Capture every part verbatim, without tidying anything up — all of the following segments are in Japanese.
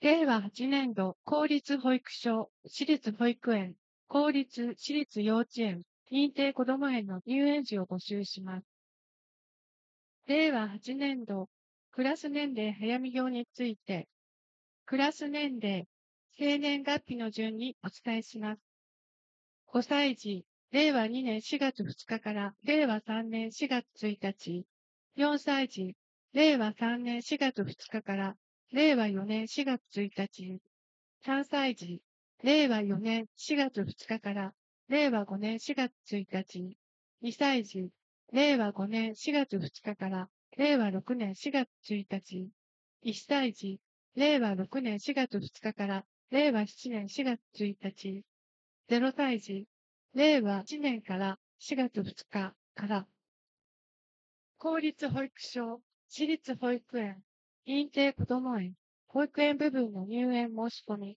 れいわはちねんど公立保育所、私立保育園、公立、私立幼稚園、認定こども園の入園児を募集します。れいわはちねんどクラス年齢早見表について、クラス年齢、生年月日の順にお伝えします。ごさい児、れいわにねんしがつふつかかられいわさんねんしがつついたち、よんさい児、れいわさんねんしがつふつかかられいわよねんしがつついたち、さんさい児、れいわよねんしがつふつかかられいわごねんしがつついたち、にさい児、れいわごねんしがつふつかかられいわろくねんしがつついたち、いっさい児、れいわろくねんしがつふつかかられいわしちねんしがつついたち、ゼロさい児、れいわいちねんからしがつふつかから公立保育所、私立保育園、認定こども園、保育園部分の入園申し込み、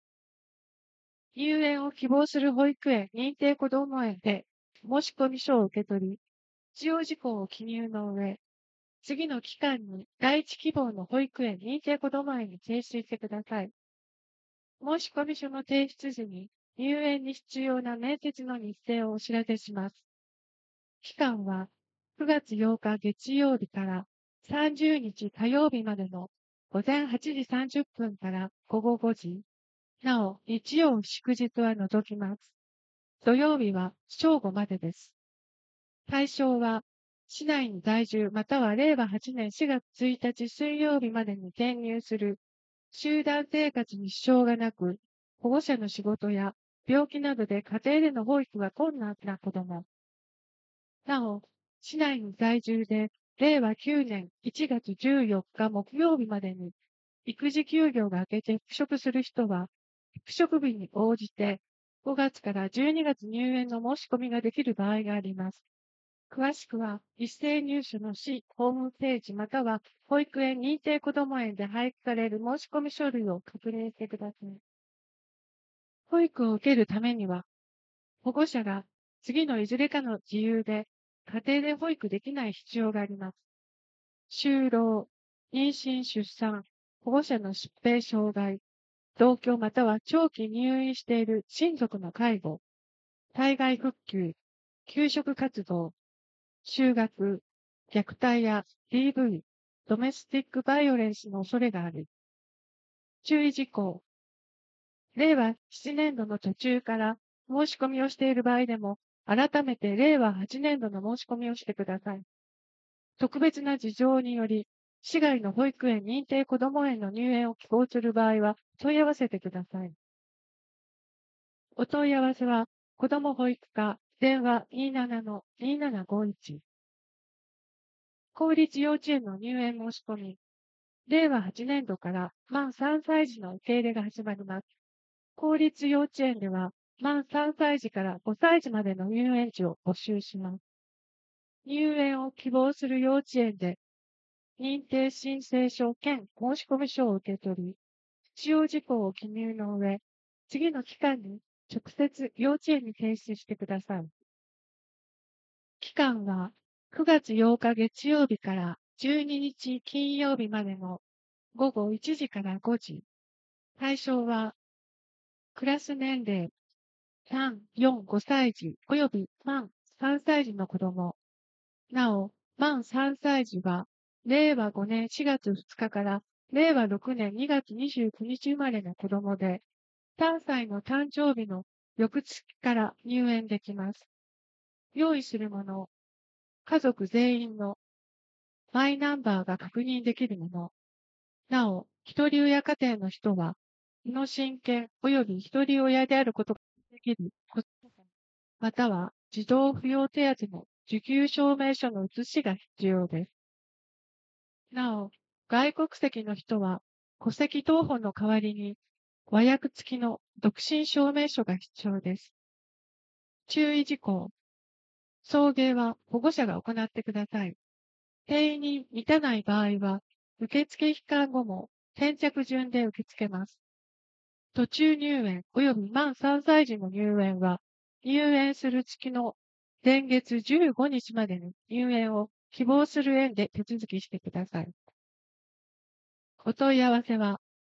入園を希望する保育園、認定こども園で申し込み書を受け取り、必要事項を記入の上、次の期間に第一希望の保育園、認定こども園に提出してください。申し込み書の提出時に入園に必要な面接の日程をお知らせします。期間はくがつようか月曜日からさんじゅうにち火曜日までの午前はちじさんじゅっぷんから午後ごじ。なお、日曜祝日は除きます。土曜日は正午までです。対象は、市内に在住またはれいわはちねんしがつついたち水曜日までに転入する集団生活に支障がなく、保護者の仕事や病気などで家庭での保育が困難な子供。なお、市内に在住で、れいわきゅうねんいちがつじゅうよっか木曜日までに、育児休業が明けて復職する人は、復職日に応じて、ごがつからじゅうにがつ入園の申し込みができる場合があります。詳しくは、一斉入所の市ホームページまたは、保育園認定こども園で配布される申し込み書類を確認してください。保育を受けるためには、保護者が次のいずれかの理由で家庭で保育できない必要があります。就労、妊娠・出産、保護者の疾病障害、同居または長期入院している親族の介護、体外復旧、給食活動、就学、虐待や ディーブイ、ドメスティックバイオレンスの恐れがある。注意事項。れいわななねんどの途中から申し込みをしている場合でも、改めてれいわはちねんどの申し込みをしてください。特別な事情により、市外の保育園認定こども園の入園を希望する場合は問い合わせてください。お問い合わせは、子ども保育課電話 にーななのにーななごいち。公立幼稚園の入園申し込み。れいわはちねんどから満さんさい児の受け入れが始まります。公立幼稚園では満さんさい児からごさい児までの入園児を募集します。入園を希望する幼稚園で認定申請書兼申込書を受け取り、必要事項を記入の上、次の期間に直接幼稚園に提出してください。期間はくがつようか月曜日からじゅうににち金曜日までのごごいちじからごじ。対象は、クラス年齢さん、よん、ごさい児及び満さんさい児の子供。なお、満さんさい児は、れいわごねんしがつふつかかられいわろくねんにがつにじゅうくにち生まれの子供で、さんさいの誕生日の翌月から入園できます。用意するもの、家族全員のマイナンバーが確認できるもの。なお、一人親家庭の人は、身の親権及び一人親であることができる子または児童扶養手当の受給証明書の写しが必要です。なお、外国籍の人は戸籍謄本の代わりに和訳付きの独身証明書が必要です。注意事項。送迎は保護者が行ってください。定員に満たない場合は、受付期間後も先着順で受け付けます。途中入園及び満さんさい児の入園は、入園する月の前月じゅうごにちまでに入園を希望する園で手続きしてください。お問い合わせは、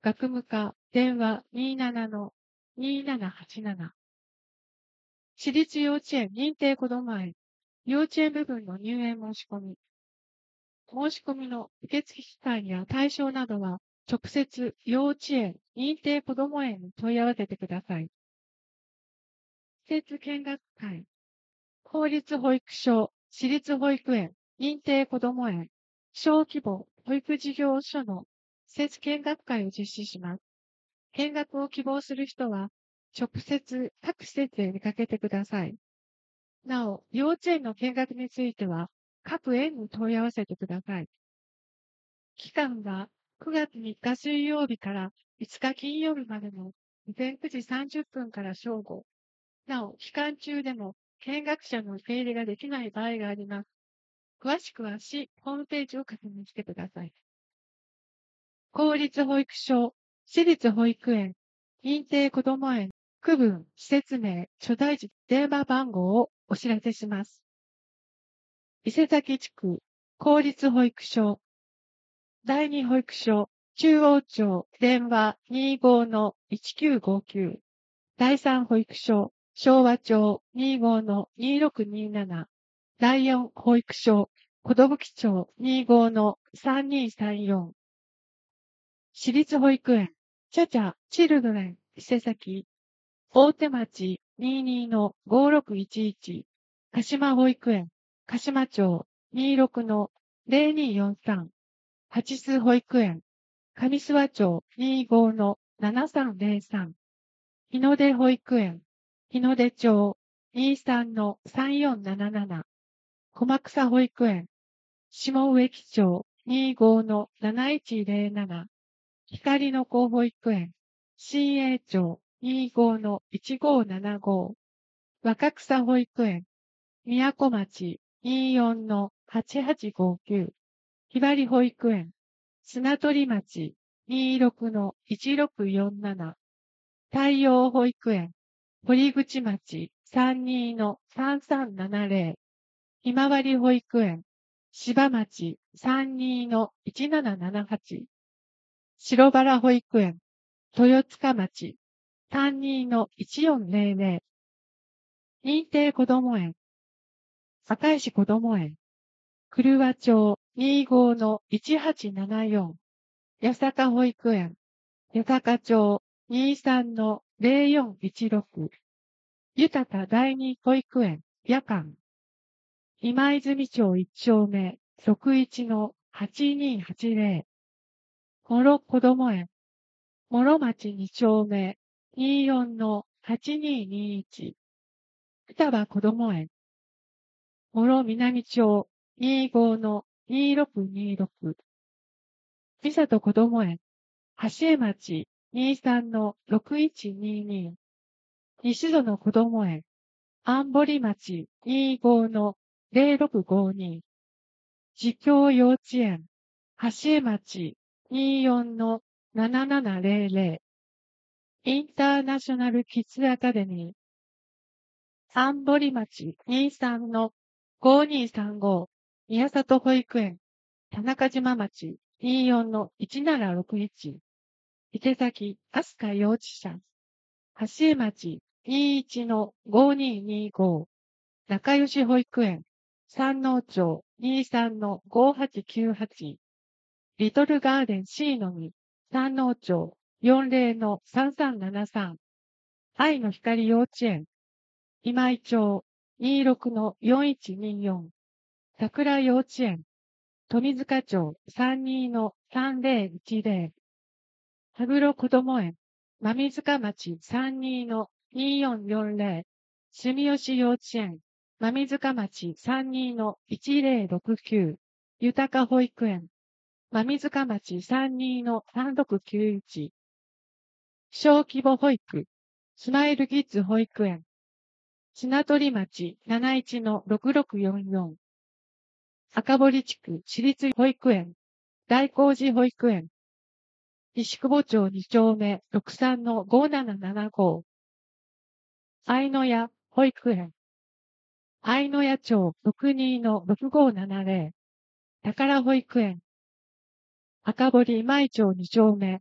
学務課、電話 にーななのにーななはちなな。私立幼稚園認定こども園、幼稚園部分の入園申し込み。申し込みの受付期間や対象などは、直接幼稚園認定こども園に問い合わせてください。施設見学会、公立保育所、私立保育園、認定こども園、小規模保育事業所の施設見学会を実施します。見学を希望する人は、直接各施設へ出かけてください。なお、幼稚園の見学については、各園に問い合わせてください。期間はくがつみっか水曜日からいつか金曜日までの午前くじさんじゅっぷんから正午。なお、期間中でも見学者の受け入れができない場合があります。詳しくは市ホームページを確認してください。公立保育所、私立保育園、認定こども園、区分、施設名、所在地、電話番号をお知らせします。伊勢崎地区、公立保育所、第二保育所、中央町、電話 にじゅうごのいちきゅうごきゅう。第三保育所、昭和町 にじゅうごのにろくになな。第四保育所、小戸吹町 にじゅうごのさんにさんよん。私立保育園、チャチャ、チルドレン、伊勢崎、大手町 にじゅうにのごろくいちいち。鹿島保育園、鹿島町 にじゅうろくのぜろによんさん。八須保育園、上諏訪町 にじゅうごのななさんぜろさん。日の出保育園、日の出町 にじゅうさんのさんよんなななな。駒草保育園、下植木町 にじゅうごのなないちぜろなな。光の子保育園、新栄町 にじゅうごのいちごななご。若草保育園、宮古町 にじゅうよんのはちはちごきゅう。ひばり保育園、砂取町 にじゅうろくのいちろくよんなな。太陽保育園、堀口町 さんじゅうにのさんさんななぜろ。ひまわり保育園、芝町 さんじゅうにのいちななななはち。白バラ保育園、豊塚町 さんじゅうにのいちよんぜろぜろ。認定こども園、赤石こども園、栗和町 にじゅうごのいちはちななよん。八坂保育園、八坂町 にじゅうさんのぜろよんいちろく。豊か第二保育園、夜間。今泉町いち丁目、ろくいちのはちにはちぜろ。諸こども園、諸町に丁目、にじゅうよんのはちににいち。双葉こども園、諸南町にじゅうごのにろくにろく。三里こども園、橋江町にじゅうさんのろくいちにに。西園こども園、安堀町にじゅうごのぜろろくごに。自教幼稚園、橋江町にじゅうよんのななななぜろぜろ。インターナショナルキッズアカデミー、安堀町にじゅうさんのごにさんご。宮里保育園、田中島町にじゅうよんのいちななろくいち。伊勢崎飛鳥幼稚舎、橋江町にじゅういちのごににご。仲良し保育園、山王町にじゅうさんのごはちきゅうはち。リトルガーデン C のみ、山王町よんじゅうのさんさんななさん。愛の光幼稚園、今井町にじゅうろくのよんいちによん。桜幼稚園、富塚町さんじゅうにのさんぜろいちぜろ。羽黒こども園、馬塚町さんじゅうにのによんよんぜろ。住吉幼稚園、馬塚町さんじゅうにのいちぜろろくきゅう。豊か保育園、馬塚町さんじゅうにのさんろくきゅういち。小規模保育、スマイルキッズ保育園、砂取町なないちのろくろくよんよん。赤堀地区私立保育園、大光寺保育園、西久保町に丁目ろくさんのごななななご。愛の屋保育園、愛の屋町ろくにのろくごななぜろ。宝保育園、赤堀舞町に丁目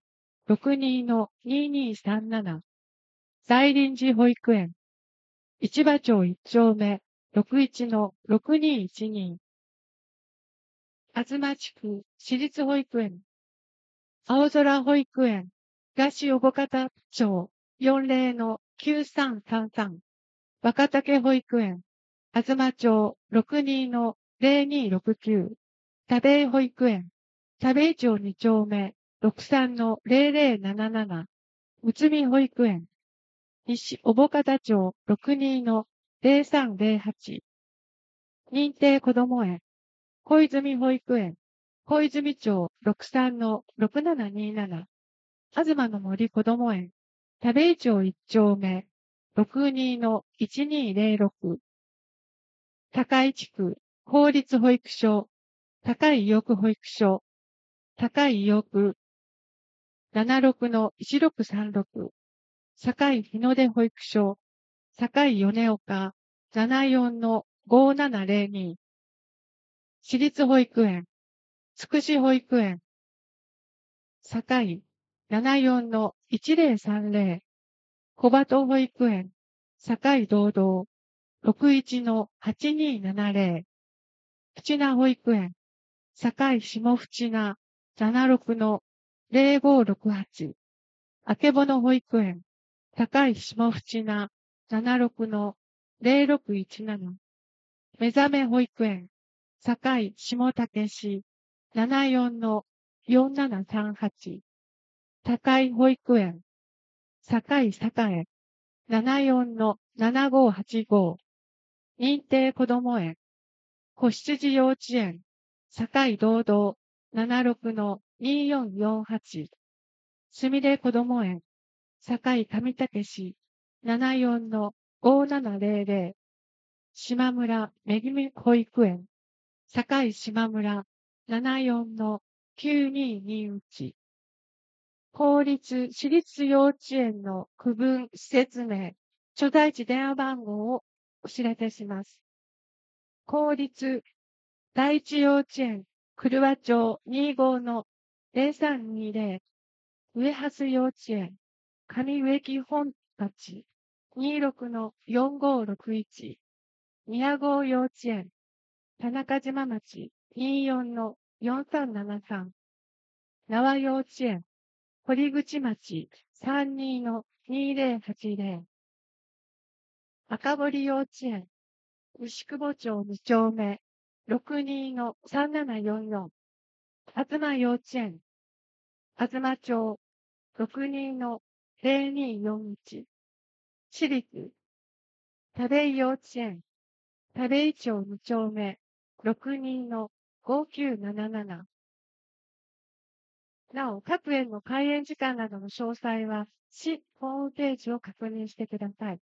ろくにのににさんなな。在臨時保育園。市場町いち丁目ろくいちのろくにいちに。東地区私立保育園。青空保育園。東小保方町よんじゅうのきゅうさんさんさん。若竹保育園。東町ろくにのぜろにろくきゅう。田部井保育園。田部井町に丁目ろくさんのぜろぜろなななな。内海保育園。西小保方町ろくにのぜろさんぜろはち。認定こども園。小泉保育園。小泉町ろくさんのろくななになな。東の森こども園。田部井町いち丁目ろくにのいちにぜろろく。高井地区公立保育所。高井意欲保育所。高井意欲ななろくのいちろくさんろく。堺日の出保育所。堺米岡ななよんのごななぜろに。私立保育園。つくし保育園。堺ななよんのいちぜろさんぜろ。小鳩保育園。堺道道ろくいちのはちにななぜろ。淵名保育園。堺下淵名ななろくのぜろごろくはち。あけぼの保育園。堺下淵名ななろくのぜろろくいちなな。目覚め保育園。堺下竹市ななよんのよんななさんはち。高井保育園。堺栄ななよんのななごはちご。認定こども園。子羊幼稚園。堺道道ななろくのによんよんはち。すみれこども園。堺上竹市ななよんのごななぜろぜろ。島村めぐみ保育園。堺島村ななよんのきゅうににいち。公立私立幼稚園の区分施設名、所在地電話番号をお知らせします。公立第一幼稚園、車和町にじゅうごのぜろさんにぜろ。上蓮幼稚園、上植木本町にじゅうろくのよんごろくいち。宮郷幼稚園、田中島町にじゅうよんのよんさんななさん。名和幼稚園、堀口町さんにのにぜろはちぜろ。赤堀幼稚園、牛久保町に丁目ろくにのさんななよんよん。東幼稚園、東町ろくにのぜろによんいち。私立田部井幼稚園、田部井町に丁目ろくにのごきゅうなななな。なお、各園の開園時間などの詳細は、市ホームページを確認してください。